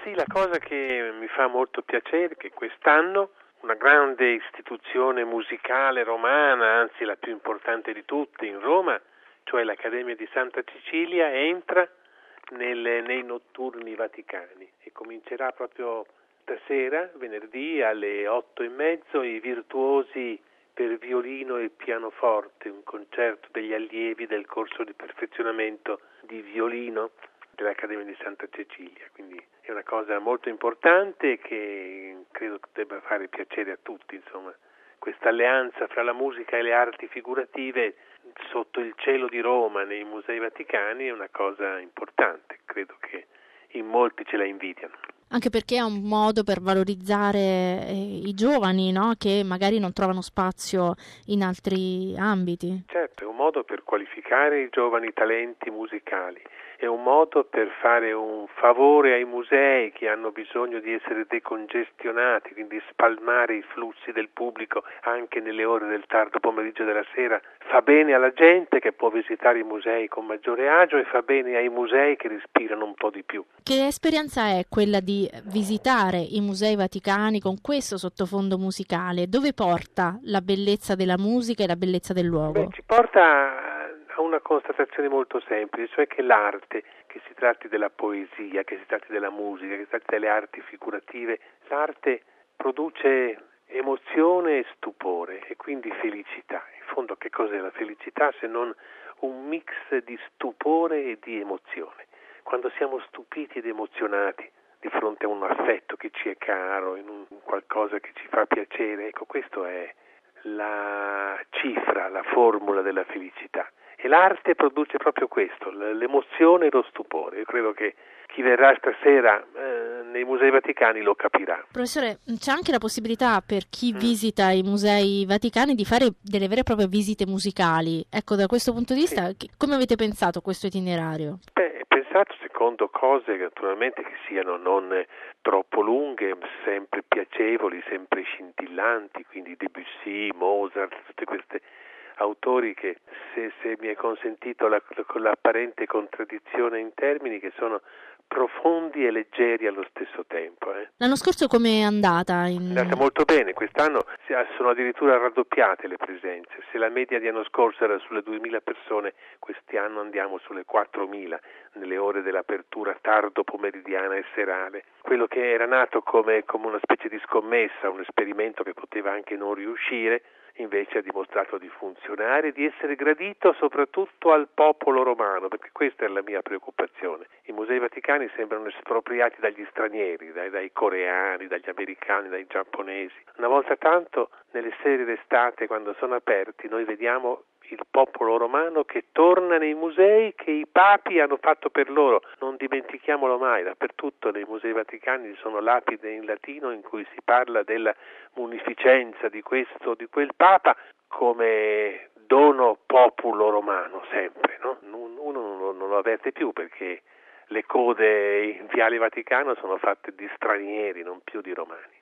Sì, la cosa che mi fa molto piacere è che quest'anno una grande istituzione musicale romana, anzi la più importante di tutte in Roma, cioè l'Accademia di Santa Cecilia, entra nei notturni vaticani e comincerà proprio stasera, venerdì alle 8:30, i virtuosi per violino e pianoforte, un concerto degli allievi del corso di perfezionamento di violino dell'Accademia di Santa Cecilia, quindi è una cosa molto importante che credo debba fare piacere a tutti, insomma. Questa alleanza fra la musica e le arti figurative sotto il cielo di Roma nei Musei Vaticani è una cosa importante, credo che in molti ce la invidiano. Anche perché è un modo per valorizzare i giovani, no? Che magari non trovano spazio in altri ambiti. Certo, è un modo per qualificare i giovani talenti musicali, è un modo per fare un favore ai musei che hanno bisogno di essere decongestionati, quindi spalmare i flussi del pubblico anche nelle ore del tardo pomeriggio della sera. Fa bene alla gente che può visitare i musei con maggiore agio e fa bene ai musei che respirano un po' di più. Che esperienza è quella di visitare i Musei Vaticani con questo sottofondo musicale? Dove porta la bellezza della musica e la bellezza del luogo? Ci porta a una constatazione molto semplice, cioè che l'arte, che si tratti della poesia, che si tratti della musica, che si tratti delle arti figurative, l'arte produce emozione e stupore e quindi felicità. In fondo che cos'è la felicità se non un mix di stupore e di emozione? Quando siamo stupiti ed emozionati di fronte a un affetto che ci è caro, in un qualcosa che ci fa piacere, ecco, questo è la cifra, la formula della felicità. E l'arte produce proprio questo, l'emozione e lo stupore. Io credo che chi verrà stasera nei Musei Vaticani lo capirà. Professore, c'è anche la possibilità per chi visita i Musei Vaticani di fare delle vere e proprie visite musicali. Ecco, da questo punto di vista, come avete pensato questo itinerario? È pensato secondo cose naturalmente che siano non troppo lunghe, sempre piacevoli, sempre scintillanti, quindi Debussy, Mozart, tutte queste autori che, se mi è consentito con l'apparente contraddizione in termini, che sono profondi e leggeri allo stesso tempo. L'anno scorso come è andata? È andata molto bene, quest'anno sono addirittura raddoppiate le presenze. Se la media di anno scorso era sulle 2.000 persone, quest'anno andiamo sulle 4.000 nelle ore dell'apertura tardo pomeridiana e serale. Quello che era nato come una specie di scommessa, un esperimento che poteva anche non riuscire, invece ha dimostrato di funzionare e di essere gradito soprattutto al popolo romano, perché questa è la mia preoccupazione. I Musei Vaticani sembrano espropriati dagli stranieri, dai coreani, dagli americani, dai giapponesi. Una volta tanto, nelle serie d'estate, quando sono aperti, noi vediamo il popolo romano che torna nei musei che i papi hanno fatto per loro. Non dimentichiamolo mai, dappertutto nei Musei Vaticani sono lapidi in latino in cui si parla della munificenza di questo o di quel papa come dono populo romano, sempre, no? Uno non lo avverte più perché le code in Viale Vaticano sono fatte di stranieri, non più di romani.